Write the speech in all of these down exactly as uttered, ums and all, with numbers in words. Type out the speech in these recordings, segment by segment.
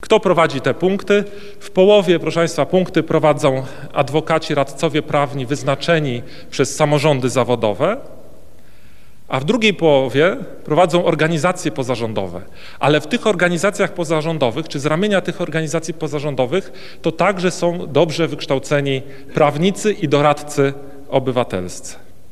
Kto prowadzi te punkty? W połowie, proszę Państwa, punkty prowadzą adwokaci, radcowie prawni wyznaczeni przez samorządy zawodowe, a w drugiej połowie prowadzą organizacje pozarządowe. Ale w tych organizacjach pozarządowych, czy z ramienia tych organizacji pozarządowych, to także są dobrze wykształceni prawnicy i doradcy obywatelscy.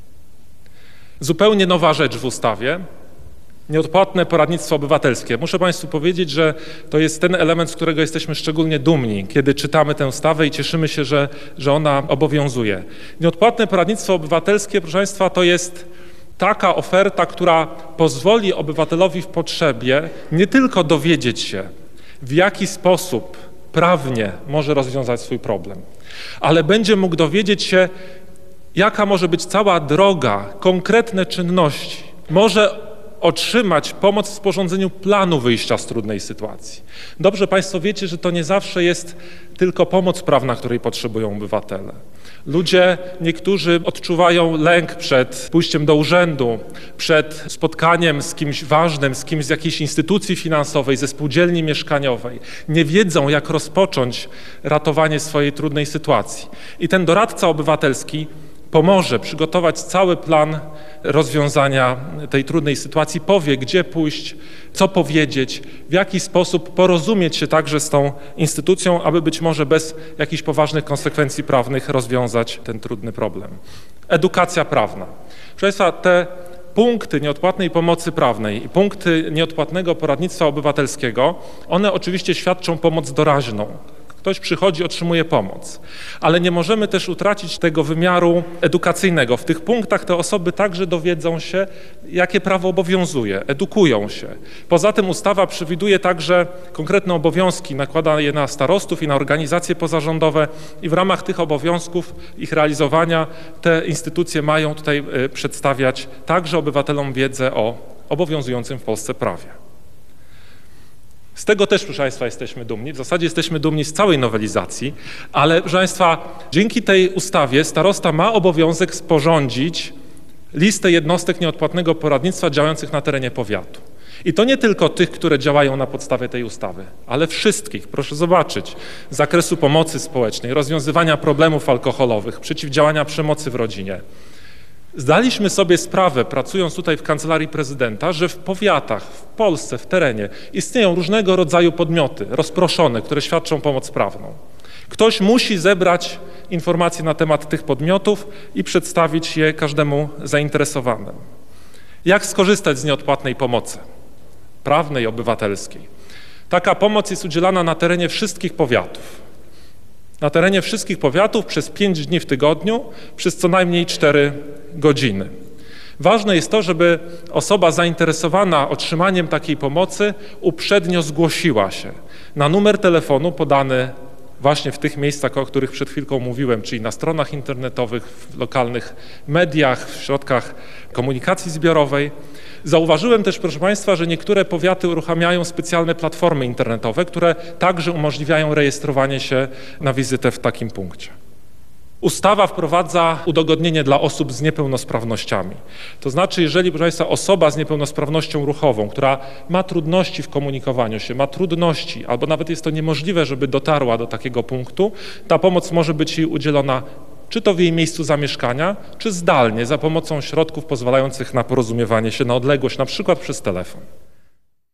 Zupełnie nowa rzecz w ustawie. Nieodpłatne poradnictwo obywatelskie. Muszę Państwu powiedzieć, że to jest ten element, z którego jesteśmy szczególnie dumni, kiedy czytamy tę ustawę i cieszymy się, że, że ona obowiązuje. Nieodpłatne poradnictwo obywatelskie, proszę Państwa, to jest taka oferta, która pozwoli obywatelowi w potrzebie nie tylko dowiedzieć się, w jaki sposób prawnie może rozwiązać swój problem, ale będzie mógł dowiedzieć się, jaka może być cała droga, konkretne czynności. Może otrzymać pomoc w sporządzeniu planu wyjścia z trudnej sytuacji. Dobrze Państwo wiecie, że to nie zawsze jest tylko pomoc prawna, której potrzebują obywatele. Ludzie, niektórzy odczuwają lęk przed pójściem do urzędu, przed spotkaniem z kimś ważnym, z kimś z jakiejś instytucji finansowej, ze spółdzielni mieszkaniowej. Nie wiedzą, jak rozpocząć ratowanie swojej trudnej sytuacji. I ten doradca obywatelski pomoże przygotować cały plan rozwiązania tej trudnej sytuacji, powie, gdzie pójść, co powiedzieć, w jaki sposób porozumieć się także z tą instytucją, aby być może bez jakichś poważnych konsekwencji prawnych rozwiązać ten trudny problem. Edukacja prawna. Proszę Państwa, te punkty nieodpłatnej pomocy prawnej i punkty nieodpłatnego poradnictwa obywatelskiego, one oczywiście świadczą pomoc doraźną. Ktoś przychodzi, otrzymuje pomoc, ale nie możemy też utracić tego wymiaru edukacyjnego. W tych punktach te osoby także dowiedzą się, jakie prawo obowiązuje, edukują się. Poza tym ustawa przewiduje także konkretne obowiązki, nakłada je na starostów i na organizacje pozarządowe i w ramach tych obowiązków, ich realizowania te instytucje mają tutaj przedstawiać także obywatelom wiedzę o obowiązującym w Polsce prawie. Z tego też, proszę Państwa, jesteśmy dumni. W zasadzie jesteśmy dumni z całej nowelizacji, ale, proszę Państwa, dzięki tej ustawie starosta ma obowiązek sporządzić listę jednostek nieodpłatnego poradnictwa działających na terenie powiatu. I to nie tylko tych, które działają na podstawie tej ustawy, ale wszystkich. Proszę zobaczyć, z zakresu pomocy społecznej, rozwiązywania problemów alkoholowych, przeciwdziałania przemocy w rodzinie. Zdaliśmy sobie sprawę, pracując tutaj w Kancelarii Prezydenta, że w powiatach, w Polsce, w terenie istnieją różnego rodzaju podmioty rozproszone, które świadczą pomoc prawną. Ktoś musi zebrać informacje na temat tych podmiotów i przedstawić je każdemu zainteresowanemu. Jak skorzystać z nieodpłatnej pomocy prawnej, obywatelskiej? Taka pomoc jest udzielana na terenie wszystkich powiatów. Na terenie wszystkich powiatów przez pięć dni w tygodniu, przez co najmniej cztery godziny. Ważne jest to, żeby osoba zainteresowana otrzymaniem takiej pomocy uprzednio zgłosiła się na numer telefonu podany właśnie w tych miejscach, o których przed chwilką mówiłem, czyli na stronach internetowych, w lokalnych mediach, w środkach komunikacji zbiorowej. Zauważyłem też, proszę Państwa, że niektóre powiaty uruchamiają specjalne platformy internetowe, które także umożliwiają rejestrowanie się na wizytę w takim punkcie. Ustawa wprowadza udogodnienie dla osób z niepełnosprawnościami. To znaczy, jeżeli, proszę Państwa, osoba z niepełnosprawnością ruchową, która ma trudności w komunikowaniu się, ma trudności, albo nawet jest to niemożliwe, żeby dotarła do takiego punktu, ta pomoc może być jej udzielona czy to w jej miejscu zamieszkania, czy zdalnie za pomocą środków pozwalających na porozumiewanie się na odległość, na przykład przez telefon.